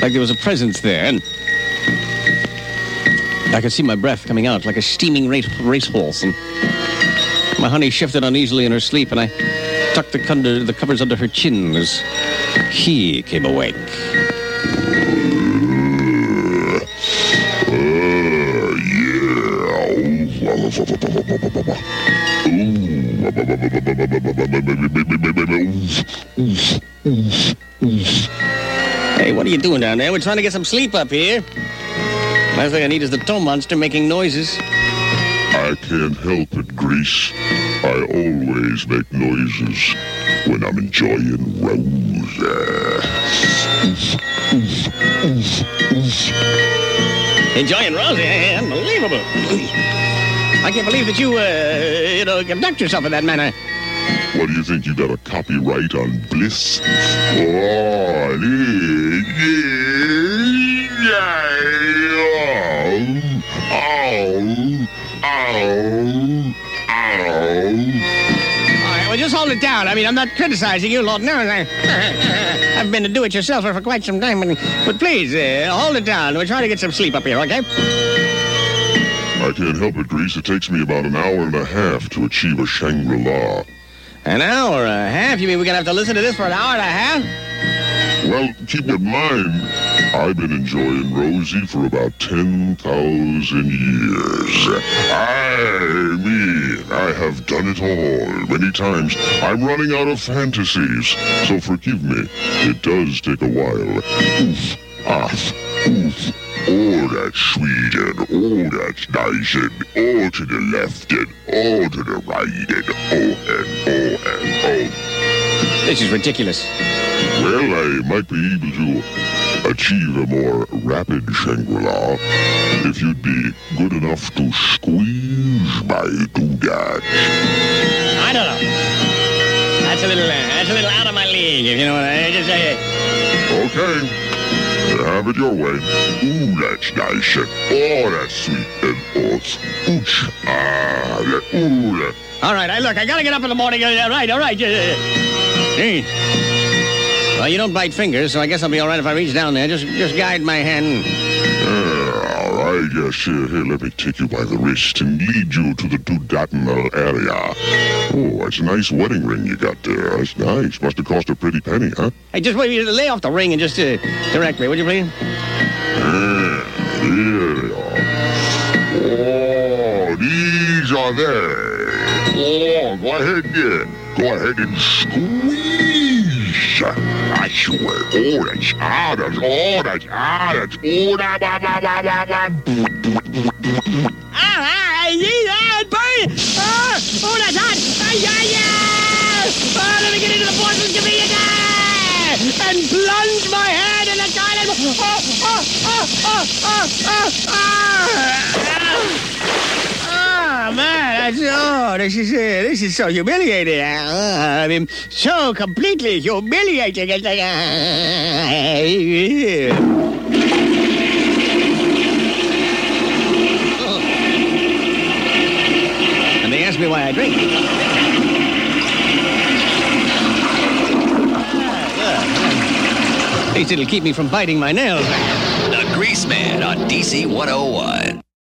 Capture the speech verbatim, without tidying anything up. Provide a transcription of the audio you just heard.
like there was a presence there, and I could see my breath coming out like a steaming race racehorse, and my honey shifted uneasily in her sleep, and I tucked the, under, the covers under her chin as he came awake. Hey, what are you doing down there? We're trying to get some sleep up here. Last thing I need is the toe monster making noises. I can't help it, Grease. I always make noises when I'm enjoying Rose. Enjoying Rosie? Unbelievable. I can't believe that you, uh, you know, conduct yourself in that manner. What do you think? You got a copyright on Bliss? Oh, ow, ow, ow. All right, well, just hold it down. I mean, I'm not criticizing you, Lord. No, I, I've been a do-it-yourselfer for quite some time, but, but please, uh, hold it down. We're trying to get some sleep up here, okay? I can't help it, Grease. It takes me about an hour and a half to achieve a Shangri-La. An hour and a half? You mean we're going to have to listen to this for an hour and a half? Well, keep in mind, I've been enjoying Rosie for about ten thousand years. I mean, I have done it all many times. I'm running out of fantasies, so forgive me. It does take a while. Oof, ah, oof. Oh, that's sweet, and oh, that's nice, and oh, to the left, and oh, to the right, and oh, and oh, and oh. This is ridiculous. Well, I might be able to achieve a more rapid Shangri-La if you'd be good enough to squeeze my doodad. I don't know. That's a little, uh, that's a little out of my league, if you know what I just say. Okay. Have it your way. Ooh, that's nice, and oh, that's sweet, and oh, ooch, ah, that, ooh, that. All right, I look, I gotta get up in the morning. All right, all right. Hey. Well, you don't bite fingers, so I guess I'll be all right if I reach down there. Just, just guide my hand. Uh, all right, yes, here, here, let me take you by the wrist and lead you to the doodatinal area. Oh, that's a nice wedding ring you got there. That's nice. Must have cost a pretty penny, huh? Hey, just wait, you lay off the ring and just uh, direct me, would you please? Yeah, here they are. Oh, these are there. Oh, go ahead again. Go ahead and squeeze. I swear. Oh, that's, ah, that's, oh, that's, ah, that's, oh, da, ba, ba, ba, ba, ba. Ah, ah, yeah, burn! Ah, oh, that's hot! Ah, yeah, yeah! Ah, let me get into the porcelain chameleon and plunge my head in the toilet! Oh, oh, oh, oh, oh, oh, oh! Oh, man, that's, oh, this is, uh, this is so humiliating. Uh, I mean, so completely humiliating. It's like, uh, and they ask me why I drink. At least it'll keep me from biting my nails. The Grease Man on D C one oh one.